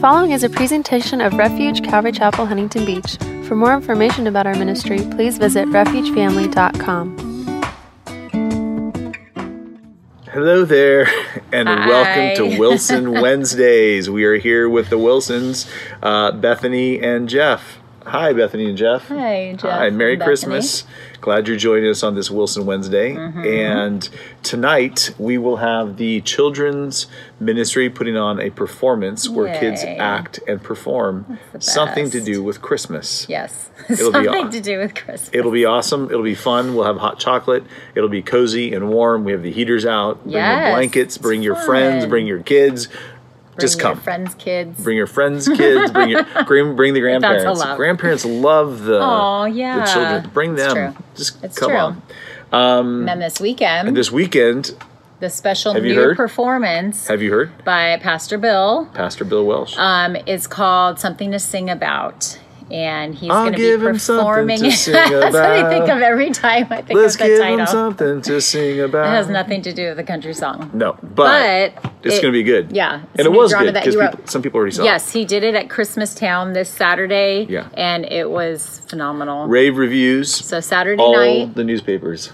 following is a presentation of Refuge Calvary Chapel, Huntington Beach. For more information about our ministry, please visit refugefamily.com. Hello there, and welcome to Wilson Wednesdays. We are here with the Wilsons, Bethany and Jeff. Hi, Bethany and Jeff. Hi, Jeff. Hi, Merry Christmas. Glad you're joining us on this Wilson Wednesday. And tonight we will have the children's ministry putting on a performance where kids act and perform something to do with Christmas. Yes, something to do with Christmas. It'll be awesome. It'll be fun. We'll have hot chocolate. It'll be cozy and warm. We have the heaters out. Bring your blankets. Bring your friends. Bring your kids. Just come. Bring your Bring friends' kids. the grandparents. Grandparents love the children. Bring them. Just come on. And then this weekend, the special new performance. Have you heard? By Pastor Bill. Pastor Bill Welsh. Is called Something to Sing About. And he's going to be performing. That's what I think of every time I think of the title. Let's give him something to sing about. It has nothing to do with the country song. No, but it's going to be good. Yeah. And it was good because some people already saw it. Yes, he did it at Christmas Town this Saturday. Yeah. And it was phenomenal. Rave reviews. So Saturday night. All the newspapers.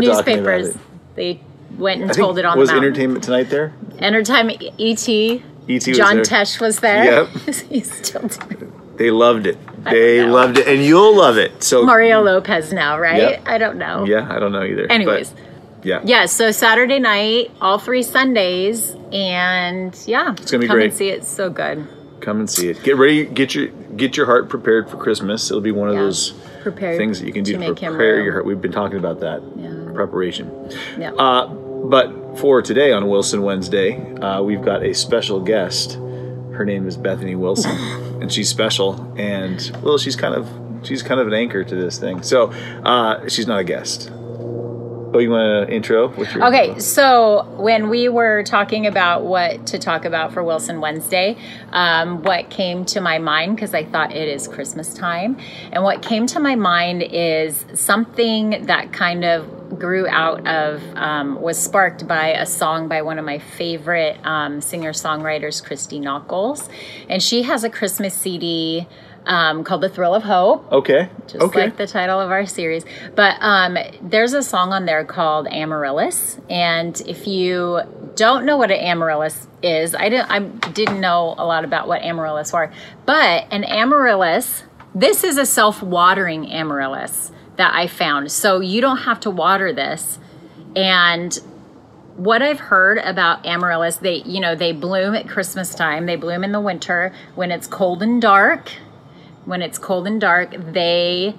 They went and told it on the mountain. Was Entertainment Tonight there? Entertainment, E.T. John Tesh was there. Yep. He's still doing. They loved it. They loved it, and you'll love it. So Mario Lopez now, right? Yep. I don't know. Yeah, I don't know either. Anyways. But, yeah, so Saturday night, all 3 Sundays, and it's gonna be great. Come and see it. It's so good. Come and see it. Get ready. Get your heart prepared for Christmas. It'll be one of those things that you can do to prepare your heart. We've been talking about that preparation. Yeah. But for today on Wilson Wednesday, we've got a special guest. Her name is Bethany Wilson, and she's special. And she's kind of an anchor to this thing. So she's not a guest. Oh, you want to intro? Okay, so when we were talking about what to talk about for Wilson Wednesday, what came to my mind, because I thought it is Christmas time, and what came to my mind is something that kind of grew out of, was sparked by a song by one of my favorite singer-songwriters, Christy Nockels, and she has a Christmas CD called The Thrill of Hope. Okay. Just like the title of our series. But there's a song on there called Amaryllis. And if you don't know what an amaryllis is, I didn't know a lot about what amaryllis were. But an amaryllis, this is a self-watering amaryllis that I found. So you don't have to water this. And what I've heard about amaryllis, they bloom at Christmas time. They bloom in the winter when it's cold and dark. When it's cold and dark, they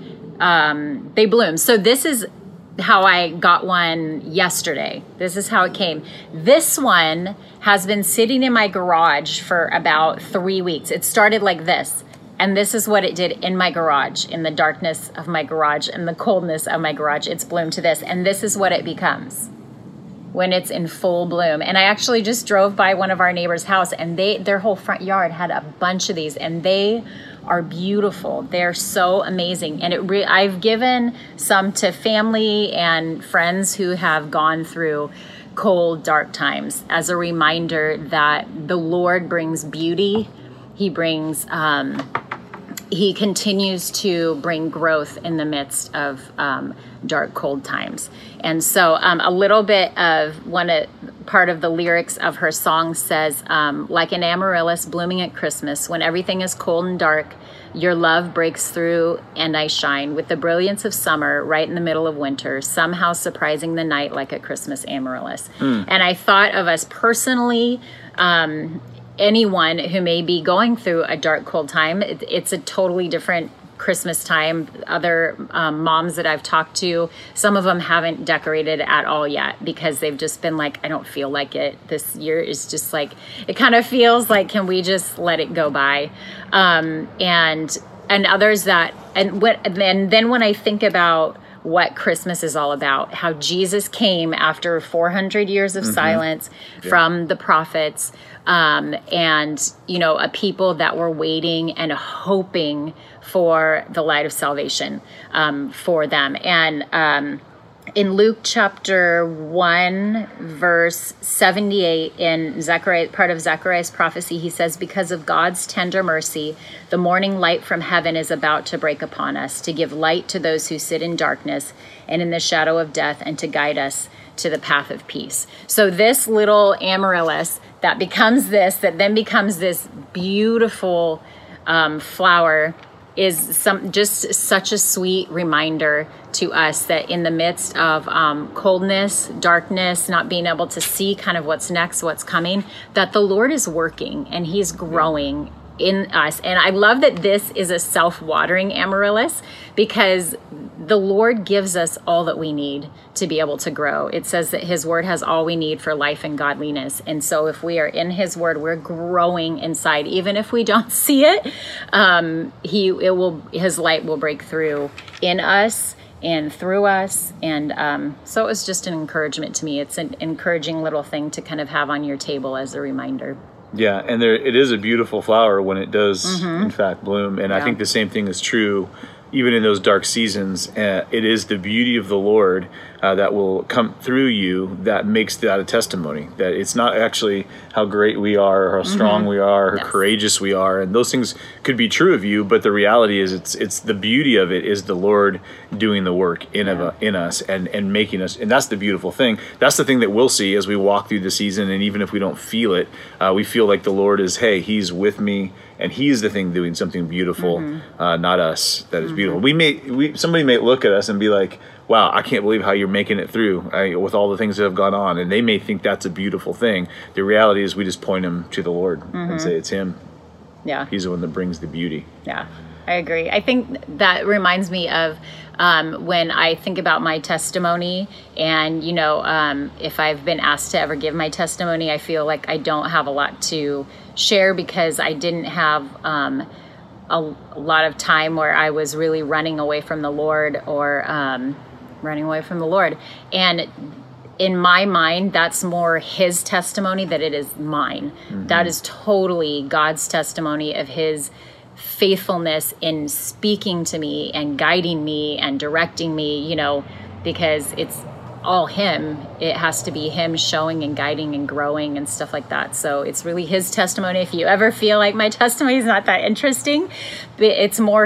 bloom. So this is how I got one yesterday. This is how it came. This one has been sitting in my garage for about 3 weeks. It started like this. And this is what it did in my garage, in the darkness of my garage and the coldness of my garage. It's bloomed to this. And this is what it becomes when it's in full bloom. And I actually just drove by one of our neighbors' house, and their whole front yard had a bunch of these, and they are beautiful. They're so amazing. And I've given some to family and friends who have gone through cold, dark times as a reminder that the Lord brings beauty. He brings, he continues to bring growth in the midst of dark, cold times. And so a little bit of part of the lyrics of her song says, like an amaryllis blooming at Christmas, when everything is cold and dark, your love breaks through and I shine with the brilliance of summer right in the middle of winter, somehow surprising the night like a Christmas amaryllis. And I thought of us personally, anyone who may be going through a dark, cold time. It's a totally different Christmas time. Other moms that I've talked to, some of them haven't decorated at all yet because they've just been like, I don't feel like it. This year is just like, it kind of feels like, can we just let it go by? And others that, and then when I think about what Christmas is all about, how Jesus came after 400 years of silence from the prophets, and, you know, a people that were waiting and hoping for the light of salvation for them. And in Luke chapter 1, verse 78, in Zechariah, part of Zechariah's prophecy, he says, because of God's tender mercy, the morning light from heaven is about to break upon us, to give light to those who sit in darkness and in the shadow of death, and to guide us to the path of peace. So this little amaryllis that then becomes this beautiful flower is just such a sweet reminder to us that in the midst of coldness, darkness, not being able to see kind of what's next, what's coming, that the Lord is working and he's growing in us. And I love that this is a self-watering amaryllis, because the Lord gives us all that we need to be able to grow. It says that his word has all we need for life and godliness. And so if we are in his word, we're growing inside. Even if we don't see it, his light will break through in us and through us. And so it was just an encouragement to me. It's an encouraging little thing to kind of have on your table as a reminder. Yeah, and it is a beautiful flower when it does, in fact, bloom. And I think the same thing is true even in those dark seasons. It is the beauty of the Lord that will come through you that makes that a testimony. That it's not actually how great we are, or how strong we are, or how courageous we are. And those things could be true of you, but the reality is it's the beauty of it is the Lord doing the work in us and making us. And that's the beautiful thing. That's the thing that we'll see as we walk through the season. And even if we don't feel it, we feel like the Lord is, hey, he's with me. And he's the thing doing something beautiful, not us. That is beautiful. Somebody may look at us and be like, wow, I can't believe how you're making it through with all the things that have gone on. And they may think that's a beautiful thing. The reality is we just point them to the Lord and say it's him. Yeah. He's the one that brings the beauty. Yeah, I agree. I think that reminds me of when I think about my testimony, and, if I've been asked to ever give my testimony, I feel like I don't have a lot to share because I didn't have a lot of time where I was really running away from the Lord And in my mind, that's more his testimony than it is mine. That is totally God's testimony of his faithfulness in speaking to me and guiding me and directing me, because it's all him. It has to be him showing and guiding and growing and stuff like that. So it's really his testimony. If you ever feel like my testimony is not that interesting, it's more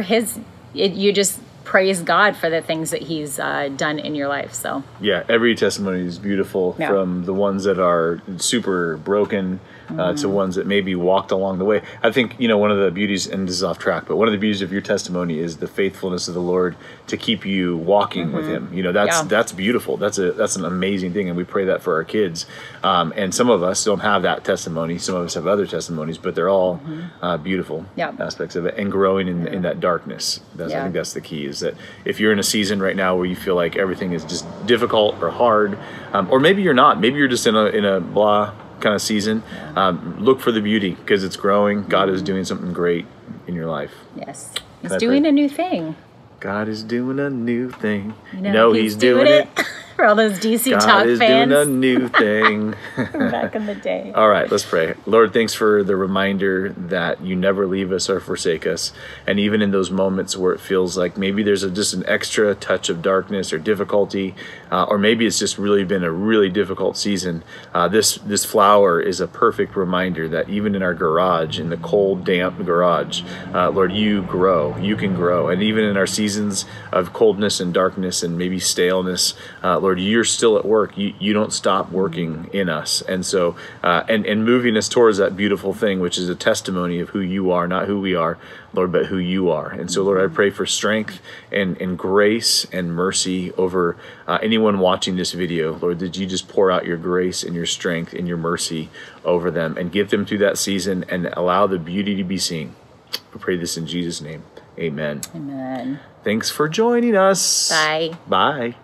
you just praise God for the things that he's done in your life. So yeah, every testimony is beautiful, from the ones that are super broken to ones that maybe walked along the way. I think, one of the beauties, and this is off track, but one of the beauties of your testimony is the faithfulness of the Lord to keep you walking with him. That's beautiful. That's an amazing thing. And we pray that for our kids. And some of us don't have that testimony. Some of us have other testimonies, but they're all beautiful aspects of it, and growing in that darkness. I think that's the key, is that if you're in a season right now where you feel like everything is just difficult or hard, or maybe you're not, maybe you're just in a blah kind of season, look for the beauty, because it's growing. God is doing something great in your life. Yes, he's doing a new thing. God is doing a new thing. He's doing it. For all those DC God Talk is fans. doing a new thing. Back in the day. All right, let's pray. Lord, thanks for the reminder that you never leave us or forsake us. And even in those moments where it feels like maybe there's just an extra touch of darkness or difficulty, or maybe it's just really been a really difficult season, this flower is a perfect reminder that even in our garage, in the cold, damp garage, Lord, you grow. You can grow. And even in our seasons of coldness and darkness and maybe staleness, Lord, you're still at work. You don't stop working in us. And so, and moving us towards that beautiful thing, which is a testimony of who you are, not who we are, Lord, but who you are. And so, Lord, I pray for strength and grace and mercy over anyone watching this video. Lord, did you just pour out your grace and your strength and your mercy over them and get them through that season and allow the beauty to be seen. We pray this in Jesus' name. Amen. Amen. Thanks for joining us. Bye. Bye.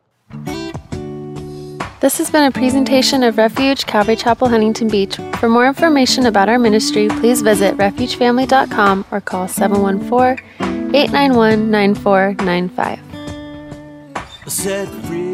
This has been a presentation of Refuge Calvary Chapel, Huntington Beach. For more information about our ministry, please visit refugefamily.com or call 714-891-9495. Set free.